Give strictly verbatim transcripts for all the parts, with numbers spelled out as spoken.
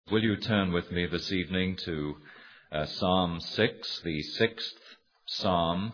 Will you turn with me this evening to uh, Psalm six, the sixth Psalm,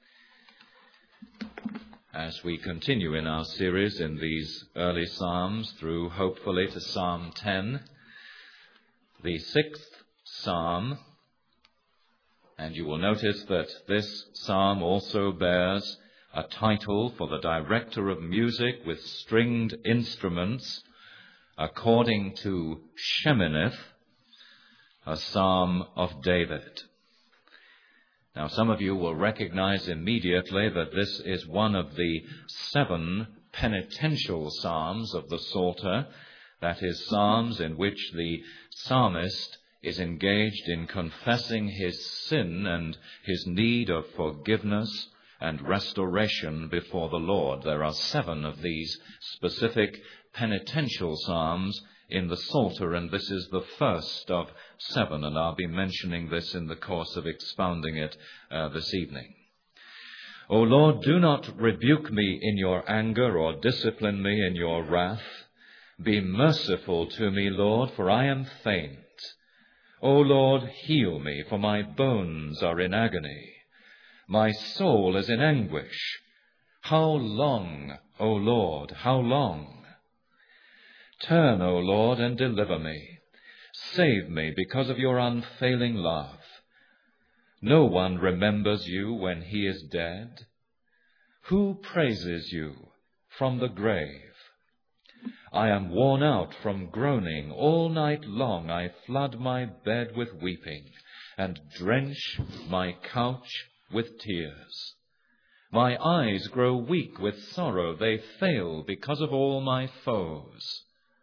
as we continue in our series in these early Psalms through, hopefully, to Psalm ten, the sixth Psalm. And you will notice that this Psalm also bears a title for the director of music with stringed instruments, according to Sheminith, a Psalm of David. Now, some of you will recognize immediately that this is one of the seven penitential psalms of the Psalter, that is, psalms in which the psalmist is engaged in confessing his sin and his need of forgiveness and restoration before the Lord. There are seven of these specific penitential psalms in the Psalter, and this is the first of seven, and I'll be mentioning this in the course of expounding it uh, this evening. O Lord, do not rebuke me in your anger or discipline me in your wrath. Be merciful to me, Lord, for I am faint. O Lord, heal me, for my bones are in agony. My soul is in anguish. How long, O Lord, how long? Turn, O Lord, and deliver me. Save me because of your unfailing love. No one remembers you when he is dead. Who praises you from the grave? I am worn out from groaning. All night long I flood my bed with weeping and drench my couch with tears. My eyes grow weak with sorrow. They fail because of all my foes.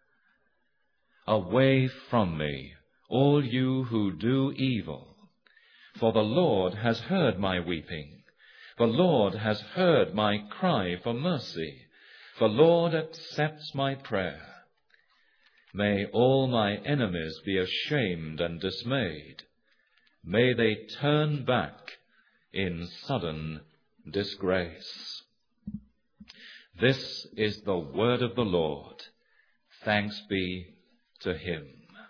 Away from me, all you who do evil, for the Lord has heard my weeping. The Lord has heard my cry for mercy. The Lord accepts my prayer. May all my enemies be ashamed and dismayed. May they turn back in sudden disgrace. This is the word of the Lord. Thanks be to him.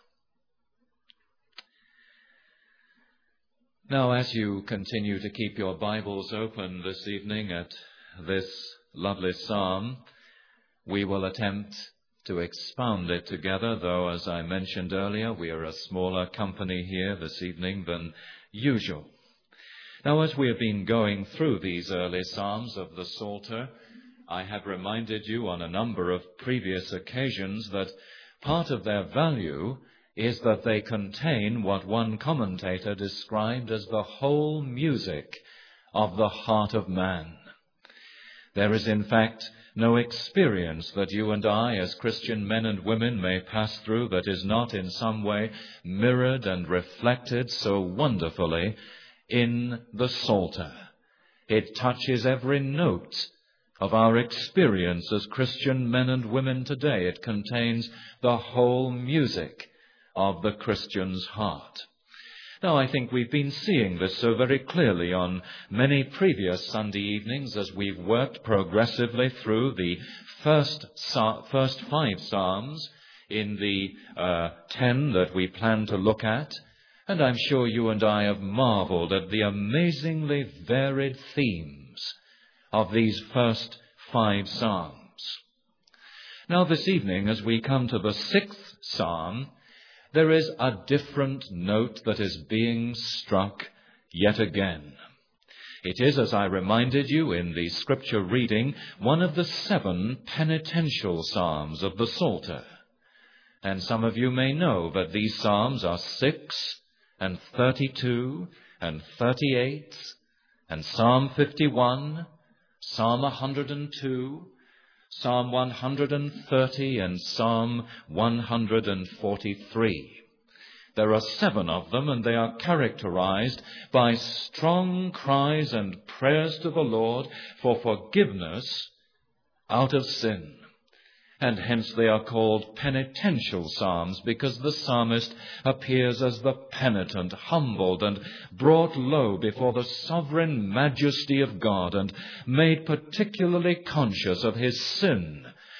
Now, as you continue to keep your Bibles open this evening at this lovely psalm, we will attempt to expound it together, though, as I mentioned earlier, we are a smaller company here this evening than usual. Now, as we have been going through these early psalms of the Psalter, I have reminded you on a number of previous occasions that part of their value is that they contain what one commentator described as the whole music of the heart of man. There is, in fact, no experience that you and I, as Christian men and women, may pass through that is not in some way mirrored and reflected so wonderfully in the Psalter. It touches every note of our experience as Christian men and women today. It contains the whole music of the Christian's heart. Now, I think we've been seeing this so very clearly on many previous Sunday evenings as we've worked progressively through the first first five Psalms in the uh, ten that we plan to look at. And I'm sure you and I have marveled at the amazingly varied themes of these first five Psalms. Now, this evening, as we come to the sixth Psalm, there is a different note that is being struck yet again. It is, as I reminded you in the scripture reading, one of the seven penitential psalms of the Psalter. And some of you may know that these psalms are six and thirty-two and thirty-eight and Psalm fifty-one, Psalm one hundred two, Psalm one hundred thirty, and Psalm one hundred forty-three. There are seven of them, and they are characterized by strong cries and prayers to the Lord for forgiveness out of sin. And hence they are called penitential psalms, because the psalmist appears as the penitent, humbled and brought low before the sovereign majesty of God, and made particularly conscious of his sin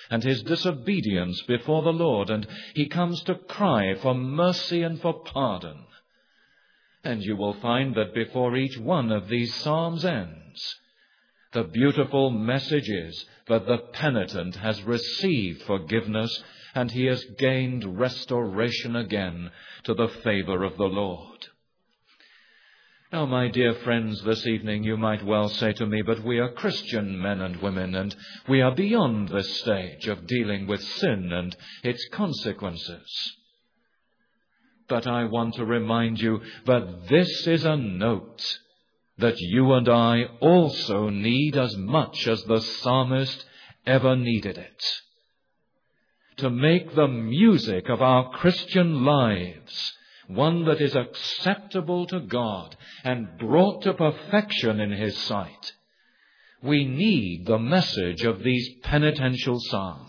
and his disobedience before the Lord, and he comes to cry for mercy and for pardon. And you will find that before each one of these psalms ends, the beautiful message is that the penitent has received forgiveness and he has gained restoration again to the favor of the Lord. Now, my dear friends, this evening you might well say to me, but we are Christian men and women, and we are beyond this stage of dealing with sin and its consequences. But I want to remind you that this is a note that you and I also need as much as the psalmist ever needed it. To make the music of our Christian lives one that is acceptable to God and brought to perfection in His sight, we need the message of these penitential psalms.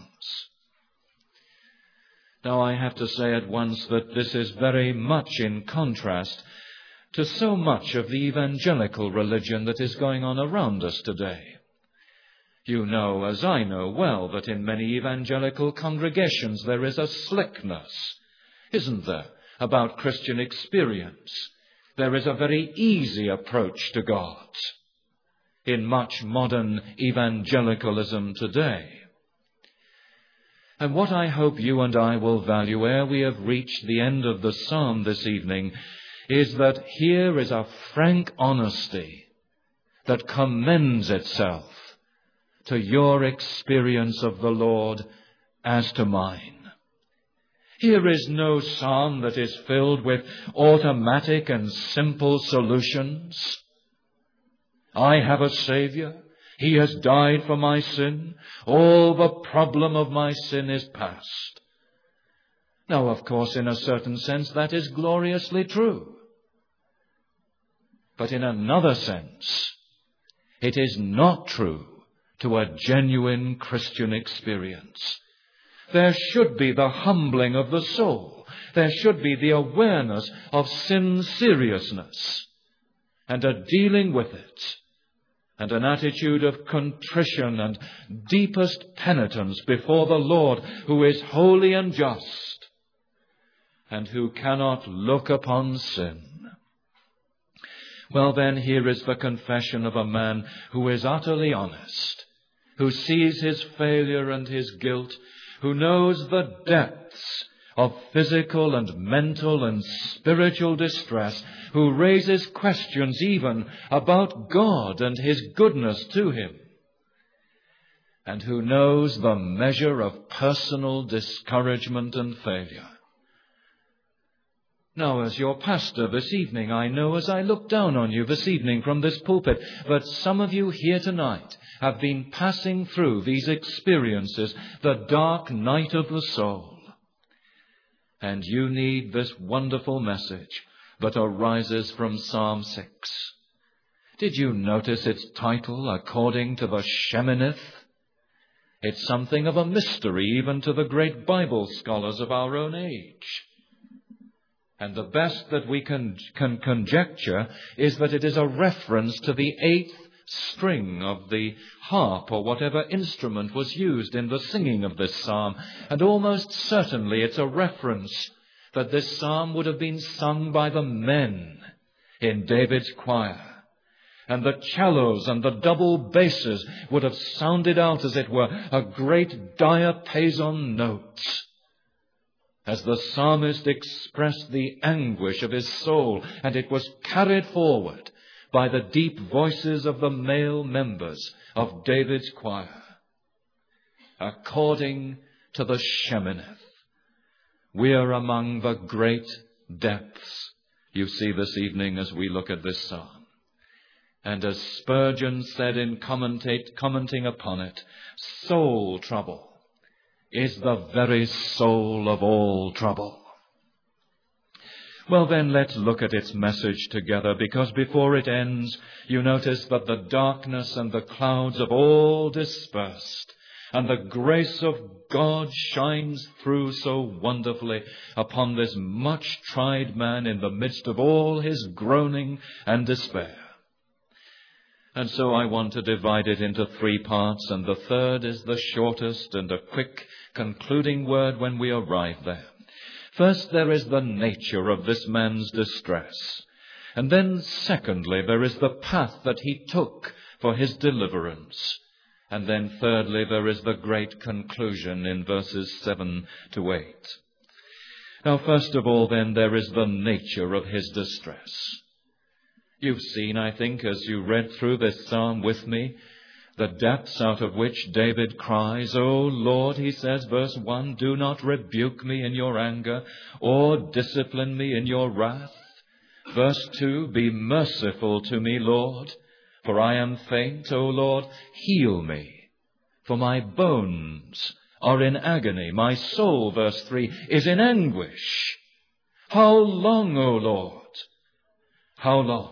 Now, I have to say at once that this is very much in contrast to so much of the evangelical religion that is going on around us today. You know, as I know well, that in many evangelical congregations there is a slickness, isn't there, about Christian experience. There is a very easy approach to God in much modern evangelicalism today. And what I hope you and I will value ere we have reached the end of the psalm this evening is that here is a frank honesty that commends itself to your experience of the Lord as to mine. Here is no psalm that is filled with automatic and simple solutions. I have a Savior. He has died for my sin. All the problem of my sin is past. Now, of course, in a certain sense, that is gloriously true. But in another sense, it is not true to a genuine Christian experience. There should be the humbling of the soul. There should be the awareness of sin's seriousness and a dealing with it, and an attitude of contrition and deepest penitence before the Lord, who is holy and just, and who cannot look upon sin. Well, then, here is the confession of a man who is utterly honest, who sees his failure and his guilt, who knows the depths of physical and mental and spiritual distress, who raises questions even about God and His goodness to him, and who knows the measure of personal discouragement and failure. Now, as your pastor this evening, I know as I look down on you this evening from this pulpit that some of you here tonight have been passing through these experiences, the dark night of the soul. And you need this wonderful message that arises from Psalm six. Did you notice its title, according to the Sheminith? It's something of a mystery even to the great Bible scholars of our own age. And the best that we can, can conjecture is that it is a reference to the eighth string of the harp or whatever instrument was used in the singing of this psalm. And almost certainly it's a reference that this psalm would have been sung by the men in David's choir. And the cellos and the double basses would have sounded out, as it were, a great diapason note, as the psalmist expressed the anguish of his soul, and it was carried forward by the deep voices of the male members of David's choir. According to the Sheminith, we are among the great depths, you see, this evening as we look at this psalm. And as Spurgeon said in commentate, commenting upon it, soul trouble is the very soul of all trouble. Well, then, let's look at its message together, because before it ends, you notice that the darkness and the clouds have all dispersed, and the grace of God shines through so wonderfully upon this much tried man in the midst of all his groaning and despair. And so I want to divide it into three parts, and the third is the shortest and a quick concluding word when we arrive there. First, there is the nature of this man's distress. And then, secondly, there is the path that he took for his deliverance. And then, thirdly, there is the great conclusion in verses seven to eight. Now, first of all, then, there is the nature of his distress. You've seen, I think, as you read through this psalm with me, the depths out of which David cries, "O Lord," he says, verse one, "do not rebuke me in your anger, or discipline me in your wrath." Verse two, "Be merciful to me, Lord, for I am faint. O Lord, heal me, for my bones are in agony. My soul," verse three, "is in anguish. How long, O Lord? How long?"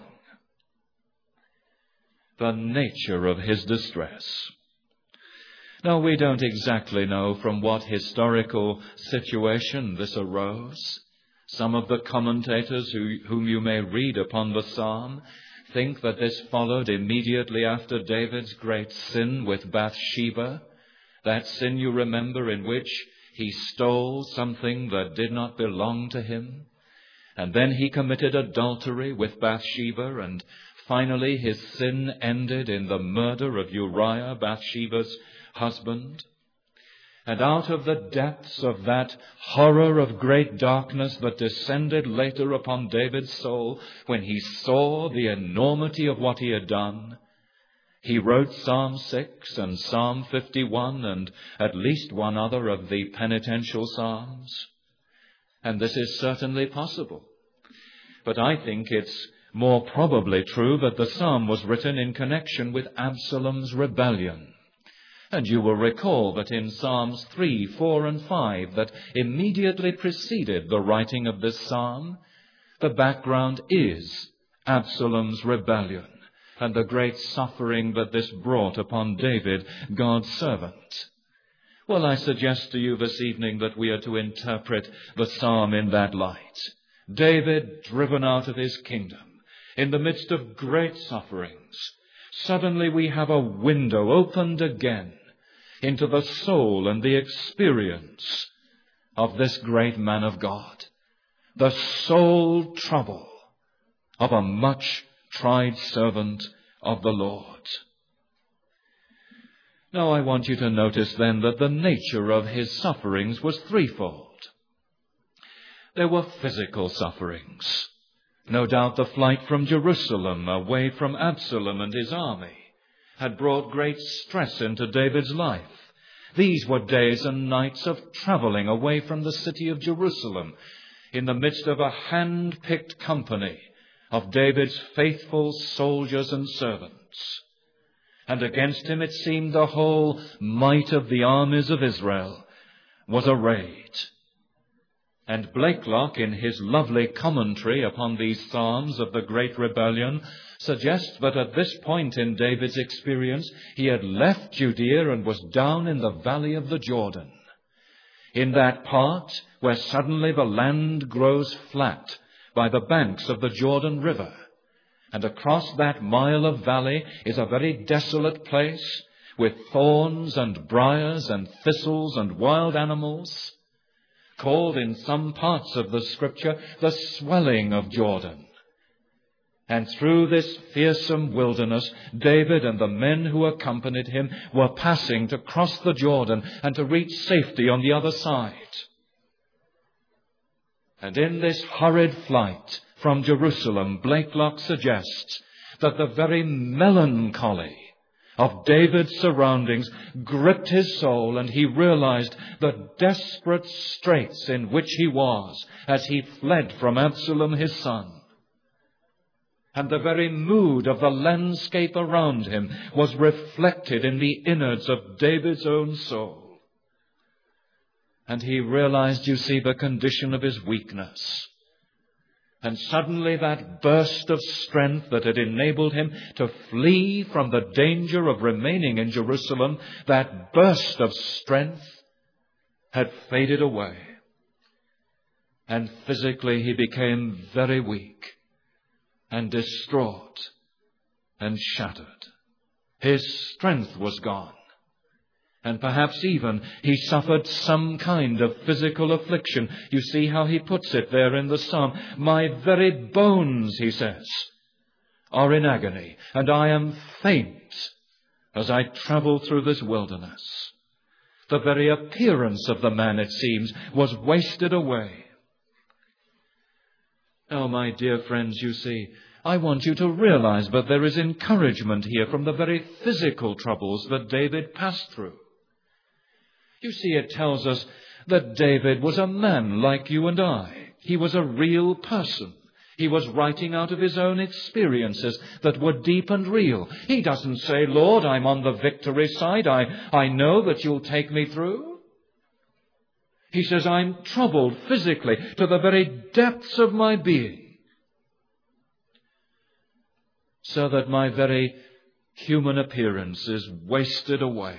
The nature of his distress. Now, we don't exactly know from what historical situation this arose. Some of the commentators who, whom you may read upon the psalm think that this followed immediately after David's great sin with Bathsheba, that sin, you remember, in which he stole something that did not belong to him, and then he committed adultery with Bathsheba, and finally his sin ended in the murder of Uriah, Bathsheba's husband. And out of the depths of that horror of great darkness that descended later upon David's soul, when he saw the enormity of what he had done, he wrote Psalm six and Psalm fifty-one and at least one other of the penitential psalms. And this is certainly possible. But I think it's more probably true that the psalm was written in connection with Absalom's rebellion. And you will recall that in Psalms three, four, and five, that immediately preceded the writing of this psalm, the background is Absalom's rebellion and the great suffering that this brought upon David, God's servant. Well, I suggest to you this evening that we are to interpret the psalm in that light. David, driven out of his kingdom, in the midst of great sufferings, suddenly we have a window opened again into the soul and the experience of this great man of God, the soul trouble of a much tried servant of the Lord. Now I want you to notice then that the nature of his sufferings was threefold. There were physical sufferings. No doubt the flight from Jerusalem away from Absalom and his army had brought great stress into David's life. These were days and nights of traveling away from the city of Jerusalem in the midst of a hand-picked company of David's faithful soldiers and servants. And against him it seemed the whole might of the armies of Israel was arrayed. And Blakelock, in his lovely commentary upon these Psalms of the Great Rebellion, suggests that at this point in David's experience, he had left Judea and was down in the valley of the Jordan, in that part where suddenly the land grows flat by the banks of the Jordan River. And across that mile of valley is a very desolate place with thorns and briars and thistles and wild animals, called in some parts of the Scripture the swelling of Jordan. And through this fearsome wilderness, David and the men who accompanied him were passing to cross the Jordan and to reach safety on the other side. And in this hurried flight from Jerusalem, Blakelock suggests that the very melancholy of David's surroundings gripped his soul, and he realized the desperate straits in which he was as he fled from Absalom his son. And the very mood of the landscape around him was reflected in the innards of David's own soul. And he realized, you see, the condition of his weakness. And suddenly that burst of strength that had enabled him to flee from the danger of remaining in Jerusalem, that burst of strength had faded away. And physically he became very weak and distraught and shattered. His strength was gone. And perhaps even he suffered some kind of physical affliction. You see how he puts it there in the psalm. My very bones, he says, are in agony, and I am faint as I travel through this wilderness. The very appearance of the man, it seems, was wasted away. Oh, my dear friends, you see, I want you to realize that there is encouragement here from the very physical troubles that David passed through. You see, it tells us that David was a man like you and I. He was a real person. He was writing out of his own experiences that were deep and real. He doesn't say, Lord, I'm on the victory side. I, I know that you'll take me through. He says, I'm troubled physically to the very depths of my being, so that my very human appearance is wasted away.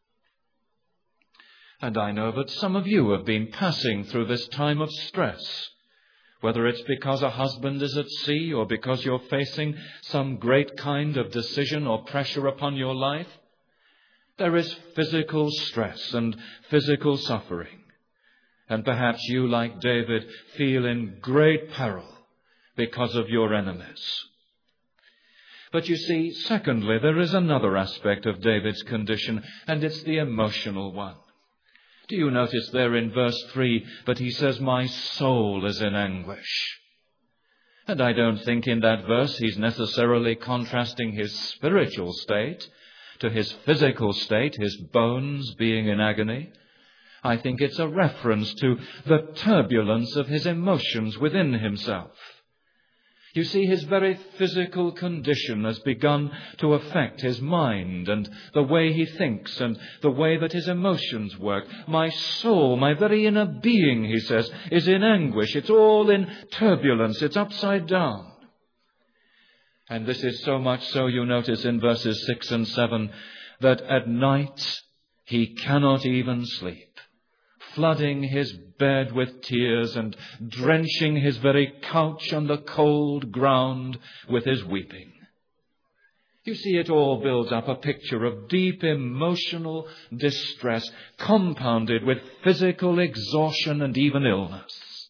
And I know that some of you have been passing through this time of stress, whether it's because a husband is at sea or because you're facing some great kind of decision or pressure upon your life. There is physical stress and physical suffering. And perhaps you, like David, feel in great peril because of your enemies. But you see, secondly, there is another aspect of David's condition, and it's the emotional one. Do you notice there in verse three that he says, my soul is in anguish? And I don't think in that verse he's necessarily contrasting his spiritual state to his physical state, his bones being in agony. I think it's a reference to the turbulence of his emotions within himself. You see, his very physical condition has begun to affect his mind and the way he thinks and the way that his emotions work. My soul, my very inner being, he says, is in anguish. It's all in turbulence. It's upside down. And this is so much so, you notice in verses six and seven, that at night he cannot even sleep, flooding his bed with tears and drenching his very couch on the cold ground with his weeping. You see, it all builds up a picture of deep emotional distress, compounded with physical exhaustion and even illness.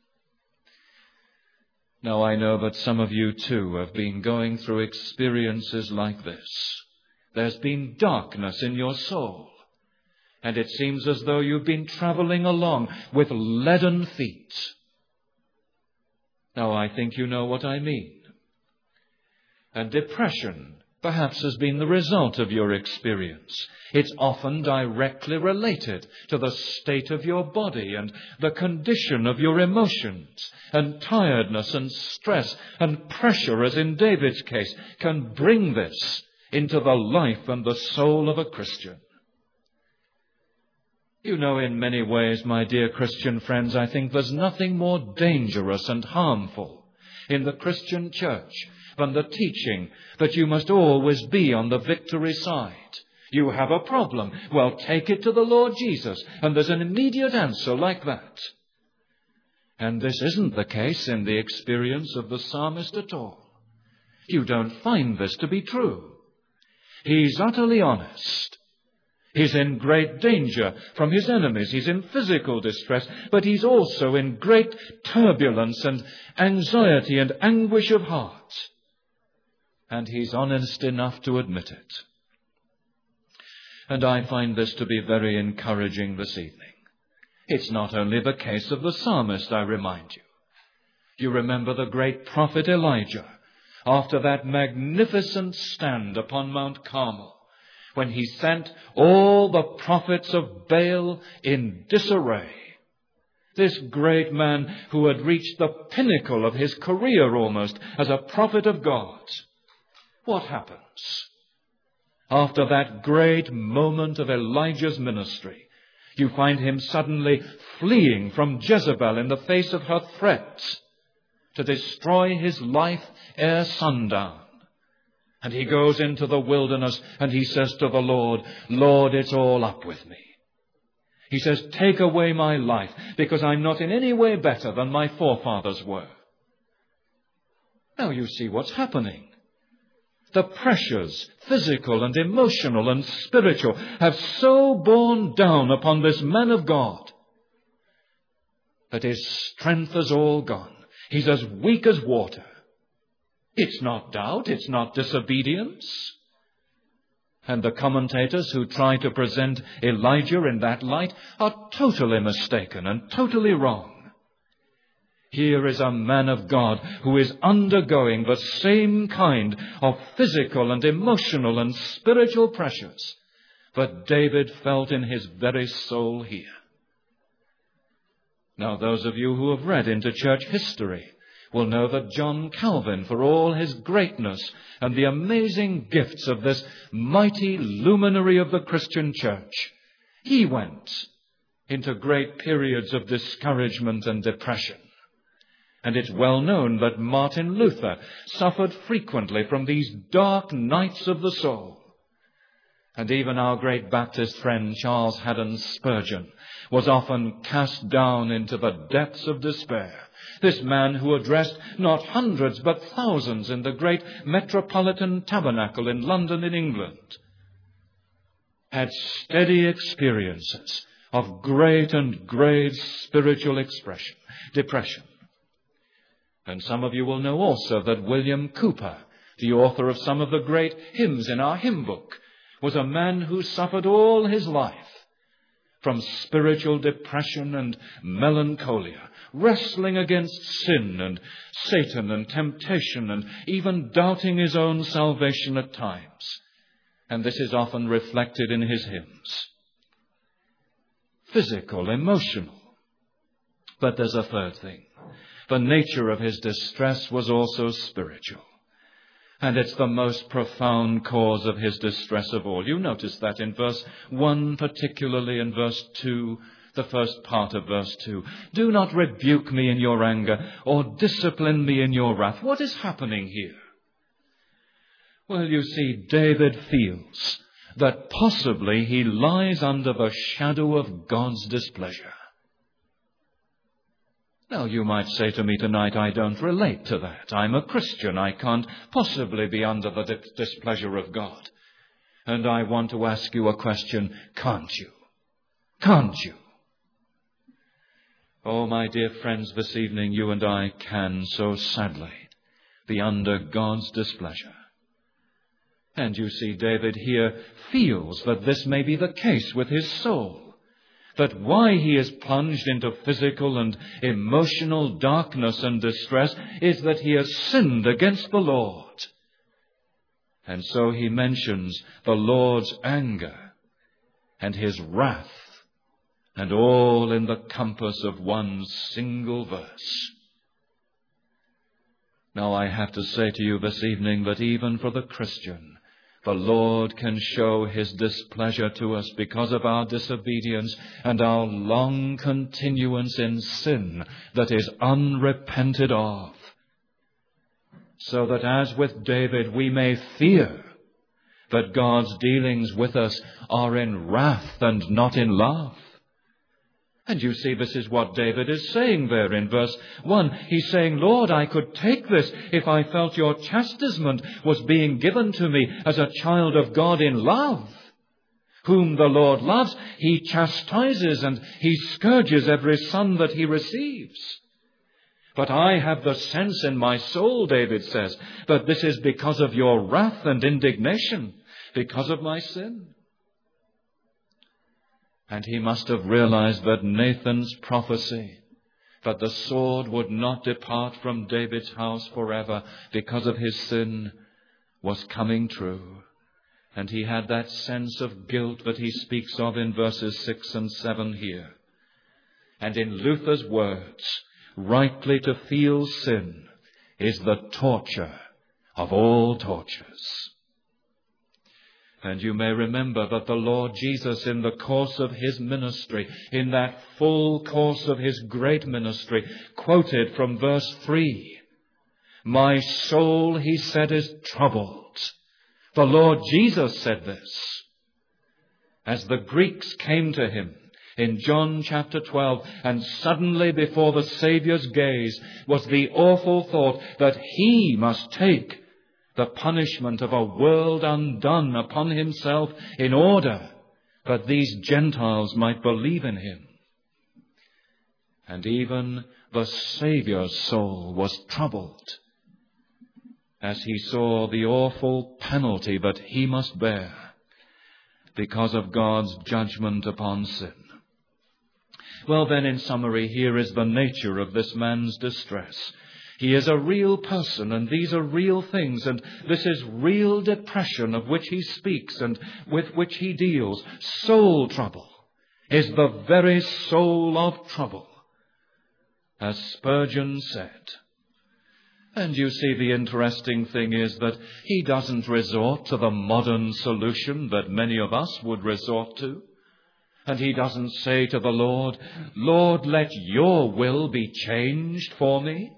Now, I know that some of you too have been going through experiences like this. There's been darkness in your soul. And it seems as though you've been traveling along with leaden feet. Now, I think you know what I mean. And depression perhaps has been the result of your experience. It's often directly related to the state of your body and the condition of your emotions. And tiredness and stress and pressure, as in David's case, can bring this into the life and the soul of a Christian. You know, in many ways, my dear Christian friends, I think there's nothing more dangerous and harmful in the Christian church than the teaching that you must always be on the victory side. You have a problem. Well, take it to the Lord Jesus, and there's an immediate answer like that. And this isn't the case in the experience of the psalmist at all. You don't find this to be true. He's utterly honest. He's in great danger from his enemies. He's in physical distress, but he's also in great turbulence and anxiety and anguish of heart. And he's honest enough to admit it. And I find this to be very encouraging this evening. It's not only the case of the psalmist, I remind you. You remember the great prophet Elijah, after that magnificent stand upon Mount Carmel, when he sent all the prophets of Baal in disarray. This great man who had reached the pinnacle of his career almost as a prophet of God. What happens? After that great moment of Elijah's ministry, you find him suddenly fleeing from Jezebel in the face of her threats to destroy his life ere sundown. And he goes into the wilderness and he says to the Lord, Lord, it's all up with me. He says, take away my life, because I'm not in any way better than my forefathers were. Now you see what's happening. The pressures, physical and emotional and spiritual, have so borne down upon this man of God that his strength is all gone. He's as weak as water. It's not doubt, it's not disobedience. And the commentators who try to present Elijah in that light are totally mistaken and totally wrong. Here is a man of God who is undergoing the same kind of physical and emotional and spiritual pressures that David felt in his very soul here. Now, those of you who have read into church history will know that John Calvin, for all his greatness and the amazing gifts of this mighty luminary of the Christian church, he went into great periods of discouragement and depression. And it's well known that Martin Luther suffered frequently from these dark nights of the soul. And even our great Baptist friend Charles Haddon Spurgeon was often cast down into the depths of despair. This man who addressed not hundreds but thousands in the great Metropolitan Tabernacle in London in England had steady experiences of great and grave spiritual expression, depression. And some of you will know also that William Cowper, the author of some of the great hymns in our hymn book, was a man who suffered all his life from spiritual depression and melancholia, wrestling against sin and Satan and temptation and even doubting his own salvation at times. And this is often reflected in his hymns. Physical, emotional. But there's a third thing. The nature of his distress was also spiritual. And it's the most profound cause of his distress of all. You notice that in verse one, particularly in verse two, the first part of verse two. Do not rebuke me in your anger or discipline me in your wrath. What is happening here? Well, you see, David feels that possibly he lies under the shadow of God's displeasure. Now, you might say to me tonight, I don't relate to that. I'm a Christian. I can't possibly be under the di- displeasure of God. And I want to ask you a question. Can't you? Can't you? Oh, my dear friends, this evening you and I can so sadly be under God's displeasure. And you see, David here feels that this may be the case with his soul. That why he is plunged into physical and emotional darkness and distress is that he has sinned against the Lord. And so he mentions the Lord's anger and his wrath, and all in the compass of one single verse. Now I have to say to you this evening that even for the Christian, the Lord can show his displeasure to us because of our disobedience and our long continuance in sin that is unrepented of. So that as with David, we may fear that God's dealings with us are in wrath and not in love. And you see, this is what David is saying there in verse one. He's saying, Lord, I could take this if I felt your chastisement was being given to me as a child of God in love. Whom the Lord loves, he chastises and he scourges every son that he receives. But I have the sense in my soul, David says, that this is because of your wrath and indignation, because of my sin. And he must have realized that Nathan's prophecy, that the sword would not depart from David's house forever because of his sin, was coming true. And he had that sense of guilt that he speaks of in verses six and seven here. And in Luther's words, rightly to feel sin is the torture of all tortures. And you may remember that the Lord Jesus, in the course of his ministry, in that full course of his great ministry, quoted from verse three, my soul, he said, is troubled. The Lord Jesus said this. As the Greeks came to him in John chapter twelve, and suddenly before the Saviour's gaze was the awful thought that he must take the punishment of a world undone upon himself in order that these Gentiles might believe in him. And even the Saviour's soul was troubled as he saw the awful penalty that he must bear because of God's judgment upon sin. Well, then, in summary, here is the nature of this man's distress. He is a real person, and these are real things, and this is real depression of which he speaks and with which he deals. Soul trouble is the very soul of trouble, as Spurgeon said. And you see, the interesting thing is that he doesn't resort to the modern solution that many of us would resort to. And he doesn't say to the Lord, Lord, let your will be changed for me.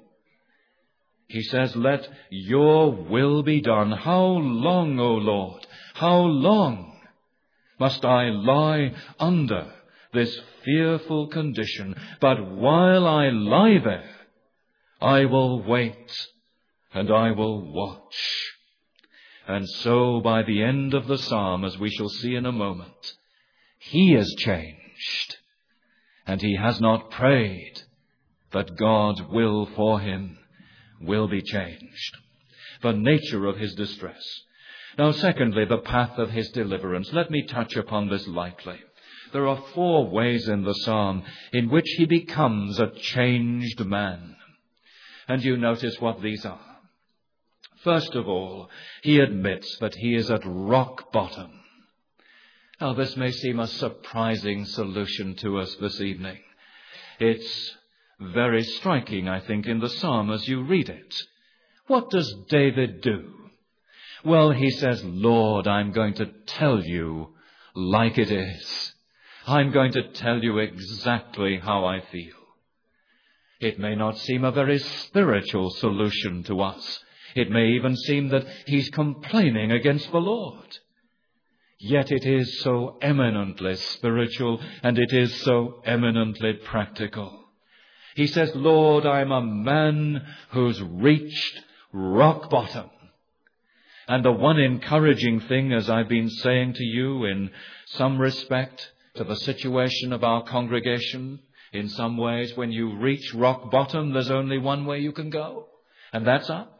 He says, let your will be done. How long, O Lord, how long must I lie under this fearful condition? But while I lie there, I will wait and I will watch. And so by the end of the psalm, as we shall see in a moment, he is changed, and he has not prayed that God's will for him will be changed. The nature of his distress. Now, secondly, the path of his deliverance. Let me touch upon this lightly. There are four ways in the psalm in which he becomes a changed man. And you notice what these are. First of all, he admits that he is at rock bottom. Now, this may seem a surprising solution to us this evening. It's very striking, I think, in the psalm as you read it. What does David do? Well, he says, Lord, I'm going to tell you like it is. I'm going to tell you exactly how I feel. It may not seem a very spiritual solution to us. It may even seem that he's complaining against the Lord. Yet it is so eminently spiritual, and it is so eminently practical. He says, Lord, I'm a man who's reached rock bottom. And the one encouraging thing, as I've been saying to you in some respect to the situation of our congregation, in some ways, when you reach rock bottom, there's only one way you can go, and that's up.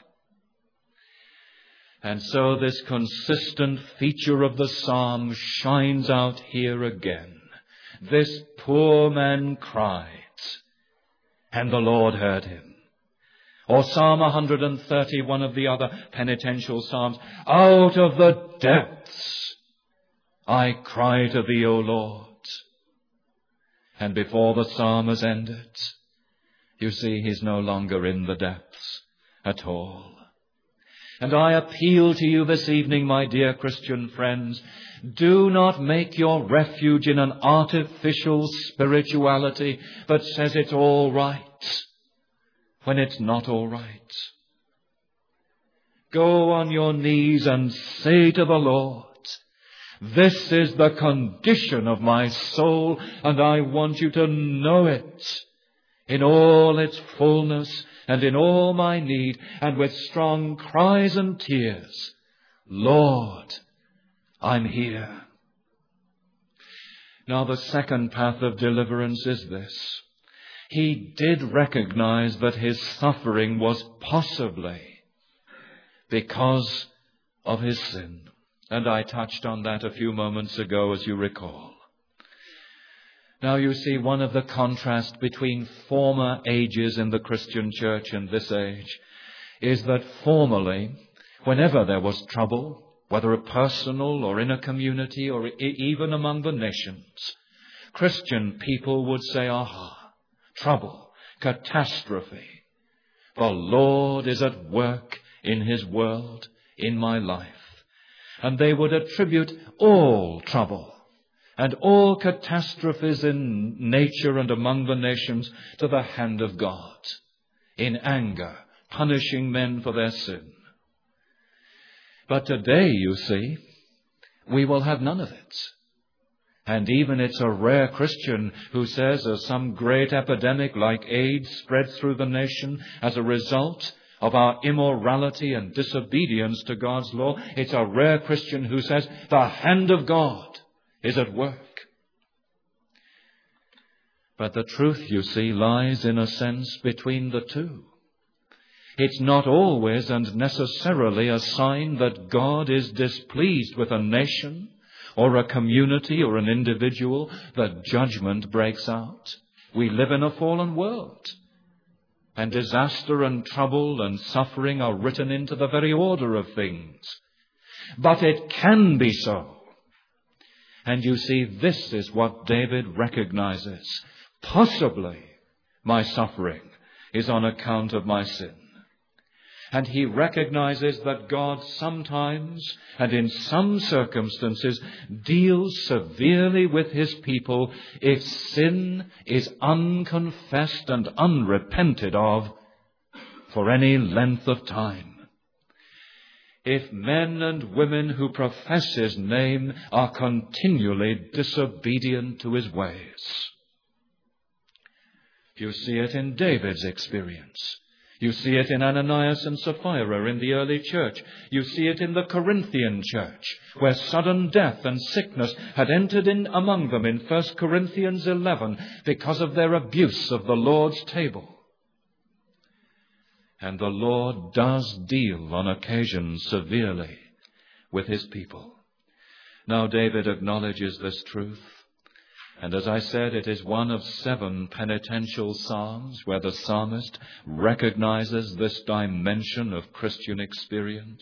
And so this consistent feature of the psalm shines out here again. This poor man cried, and the Lord heard him. Or Psalm one thirty, one of the other penitential psalms, out of the depths I cry to thee, O Lord. And before the psalm has ended, you see he's no longer in the depths at all. And I appeal to you this evening, my dear Christian friends, do not make your refuge in an artificial spirituality that says it's all right when it's not all right. Go on your knees and say to the Lord, this is the condition of my soul, and I want you to know it in all its fullness and in all my need, and with strong cries and tears, Lord, I'm here. Now, the second path of deliverance is this. He did recognize that his suffering was possibly because of his sin. And I touched on that a few moments ago, as you recall. Now, you see, one of the contrasts between former ages in the Christian church and this age is that formerly, whenever there was trouble, whether personal or in a community or even among the nations, Christian people would say, aha, trouble, catastrophe. The Lord is at work in his world, in my life. And they would attribute all trouble and all catastrophes in nature and among the nations to the hand of God, in anger, punishing men for their sin. But today, you see, we will have none of it. And even it's a rare Christian who says, as some great epidemic like AIDS spreads through the nation as a result of our immorality and disobedience to God's law. It's a rare Christian who says, the hand of God is at work. But the truth, you see, lies in a sense between the two. It's not always and necessarily a sign that God is displeased with a nation or a community or an individual that judgment breaks out. We live in a fallen world, and disaster and trouble and suffering are written into the very order of things. But it can be so. And you see, this is what David recognizes. Possibly my suffering is on account of my sin. And he recognizes that God sometimes and in some circumstances deals severely with his people if sin is unconfessed and unrepented of for any length of time. If men and women who profess his name are continually disobedient to his ways. You see it in David's experience. You see it in Ananias and Sapphira in the early church. You see it in the Corinthian church, where sudden death and sickness had entered in among them in First Corinthians eleven because of their abuse of the Lord's table. And the Lord does deal on occasion severely with his people. Now David acknowledges this truth. And as I said, it is one of seven penitential psalms where the psalmist recognizes this dimension of Christian experience.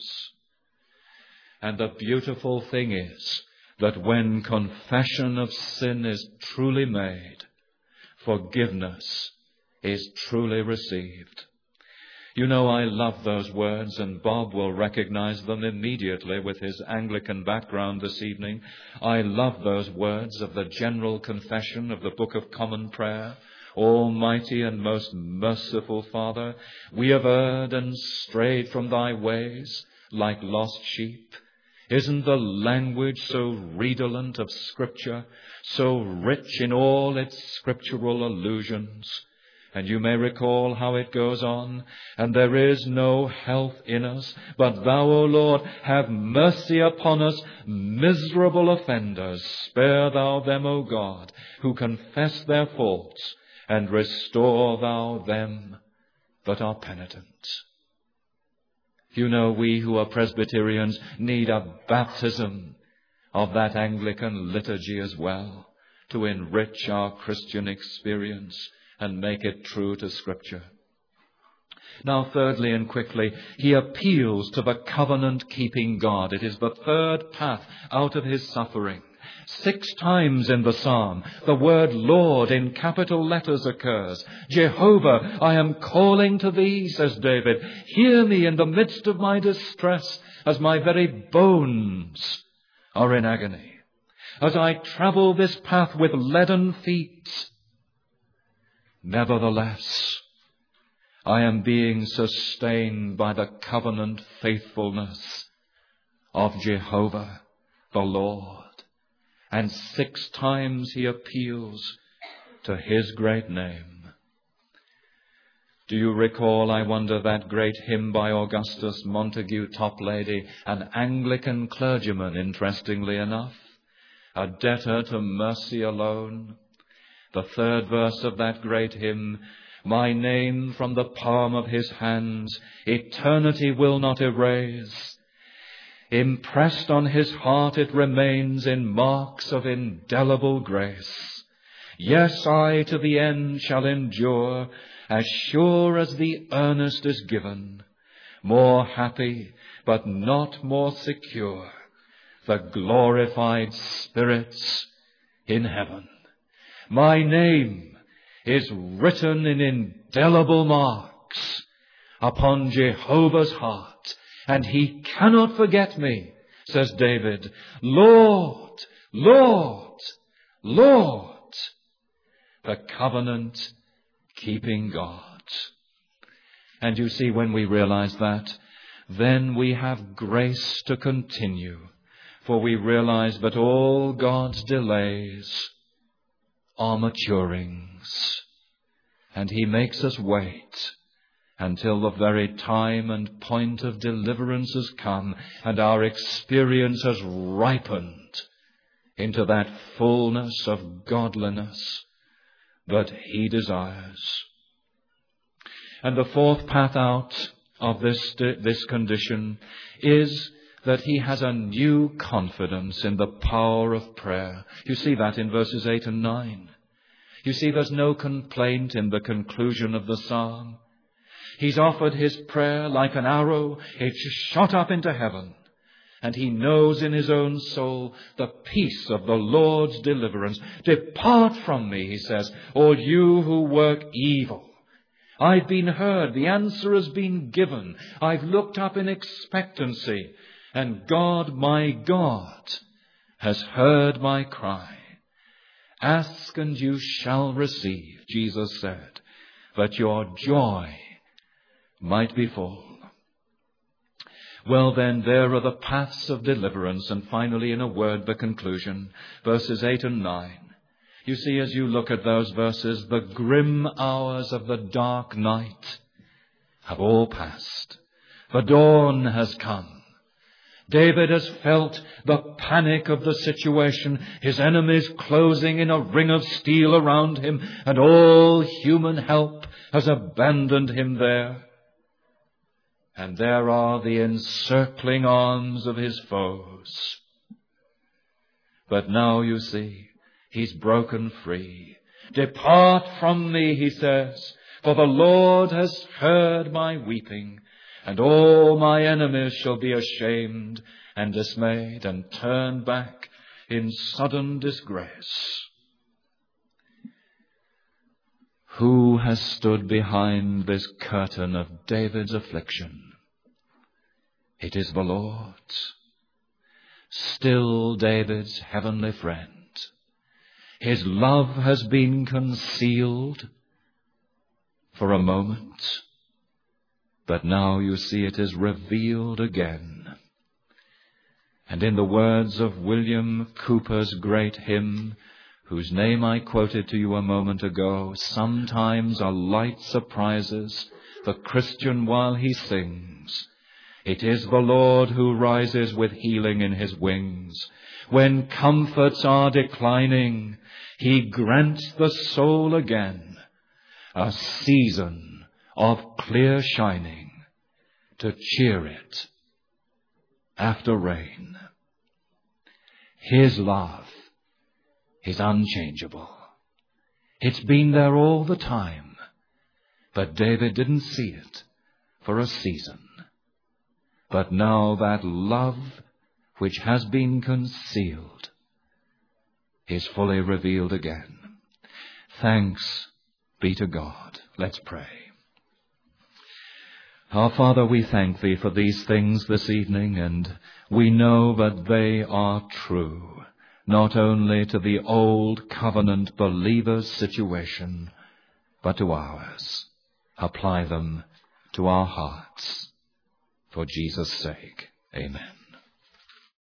And the beautiful thing is that when confession of sin is truly made, forgiveness is truly received. You know, I love those words, and Bob will recognize them immediately with his Anglican background this evening. I love those words of the general confession of the Book of Common Prayer. Almighty and most merciful Father, we have erred and strayed from thy ways like lost sheep. Isn't the language so redolent of Scripture, so rich in all its scriptural allusions? And you may recall how it goes on. And there is no health in us, but thou, O Lord, have mercy upon us, miserable offenders. Spare thou them, O God, who confess their faults, and restore thou them that are penitent. You know, we who are Presbyterians need a baptism of that Anglican liturgy as well to enrich our Christian experience and make it true to Scripture. Now, thirdly and quickly, he appeals to the covenant-keeping God. It is the third path out of his suffering. Six times in the psalm, the word Lord in capital letters occurs. Jehovah, I am calling to thee, says David. Hear me in the midst of my distress, as my very bones are in agony. As I travel this path with leaden feet, nevertheless, I am being sustained by the covenant faithfulness of Jehovah, the Lord. And six times he appeals to his great name. Do you recall, I wonder, that great hymn by Augustus Montague Toplady, an Anglican clergyman, interestingly enough, a debtor to mercy alone? The third verse of that great hymn, my name from the palm of his hands, eternity will not erase. Impressed on his heart it remains in marks of indelible grace. Yes, I to the end shall endure, as sure as the earnest is given. More happy, but not more secure, the glorified spirits in heaven. My name is written in indelible marks upon Jehovah's heart, and he cannot forget me, says David. Lord, Lord, Lord, the covenant-keeping God. And you see, when we realize that, then we have grace to continue, for we realize that all God's delays are maturings, and he makes us wait until the very time and point of deliverance has come and our experience has ripened into that fullness of godliness that He desires. And the fourth path out of this, this condition is that he has a new confidence in the power of prayer. You see that in verses eight and nine. You see there's no complaint in the conclusion of the psalm. He's offered his prayer like an arrow. It's shot up into heaven. And he knows in his own soul the peace of the Lord's deliverance. Depart from me, he says, all you who work evil. I've been heard. The answer has been given. I've looked up in expectancy. And God, my God, has heard my cry. Ask and you shall receive, Jesus said, that your joy might be full. Well then, there are the paths of deliverance, and finally, in a word, the conclusion, verses eight and nine. You see, as you look at those verses, the grim hours of the dark night have all passed. The dawn has come. David has felt the panic of the situation, his enemies closing in a ring of steel around him, and all human help has abandoned him there. And there are the encircling arms of his foes. But now, you see, he's broken free. Depart from me, he says, for the Lord has heard my weeping. And all my enemies shall be ashamed and dismayed and turned back in sudden disgrace. Who has stood behind this curtain of David's affliction? It is the Lord, still David's heavenly friend. His love has been concealed for a moment. But now you see it is revealed again. And in the words of William Cowper's great hymn, whose name I quoted to you a moment ago, sometimes a light surprises the Christian while he sings. It is the Lord who rises with healing in his wings. When comforts are declining, he grants the soul again a season of clear shining to cheer it after rain. His love is unchangeable. It's been there all the time, but David didn't see it for a season. But now that love which has been concealed is fully revealed again. Thanks be to God. Let's pray. Our Father, we thank Thee for these things this evening, and we know that they are true, not only to the old covenant believer's situation, but to ours. Apply them to our hearts. For Jesus' sake, amen.